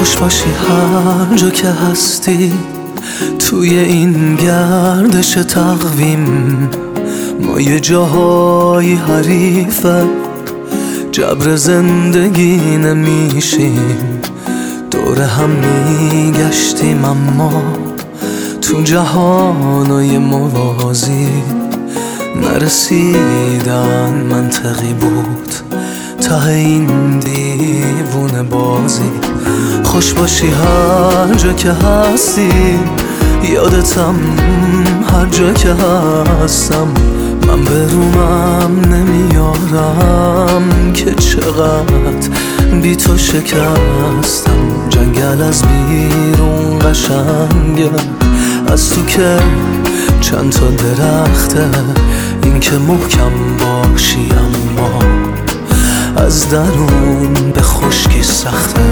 خوش باشی هر جا که هستی، توی این گردش تقویم ما یه جاهای حریفه، جبر زندگی نمیشیم، دور هم میگشتیم اما تو جهانای موازی نرسیدن منطقی بود ته این دیوونه بازی. خوش باشی هر جا که هستی، یادتم هر جا که هستم، من به رومم نمیارم که چقدر بی تو شکستم. جنگل از بیرون قشنگه، از تو که چند تا درخته، این که محکم باشی اما از درون به خشکی سخته.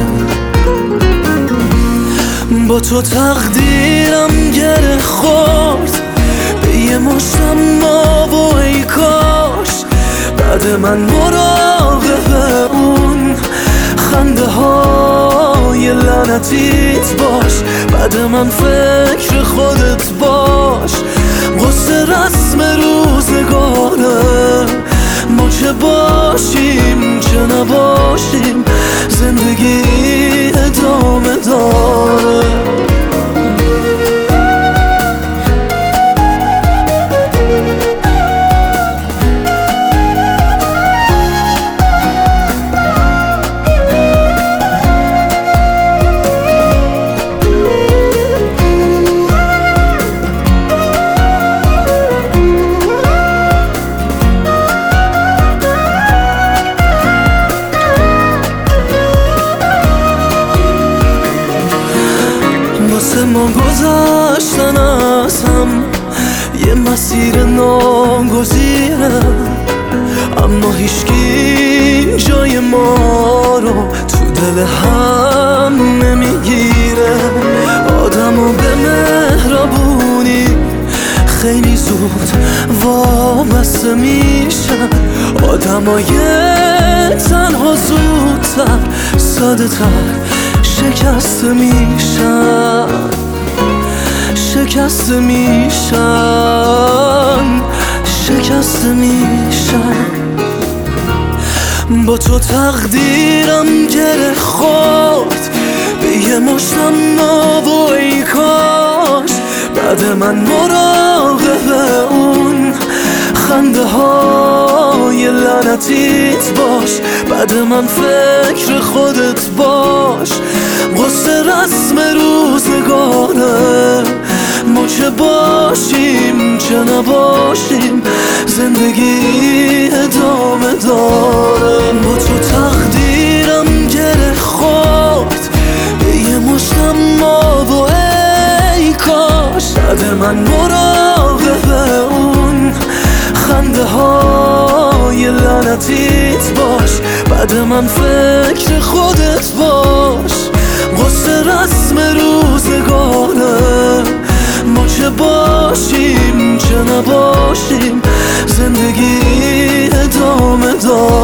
با تو تقدیرم گره خورد به یه مشتم ما و ای کاش بعد من مراقب اون خنده های لعنتیت باش، بعد من فکر خودت باش. قصه رسم روزگاره، ما چه باشیم چه نباشیم، زندگی ادامه داره. ما گذشتن از هم یه مسیر ناگزیره، اما هیچکی جای ما رو تو دل هم نمیگیره. آدمو به مهربونی خیلی زود وابسته میشن، آدمای تنها زودتر ساده تر شکسته میشن، شکسته میشن، شکسته میشن. با تو تقدیرم گره خورد به یه مشتم ما و ای کاش بعد من مراقب اون خنده های لعنتیت باش، بعد من فکر خودت باش. قصه رسم روزگاره، ما چه باشیم چه نباشیم، زندگی ادامه داره. با تو تقدیرم گره خورد به یه مشتم ما و ای کاش بعد من مراقب اون خنده های لعنتیت باش، بعد من فکر خودت باش. قصه رسم روزگاره، ما چه باشیم چه نباشیم، زندگی ادامه داره.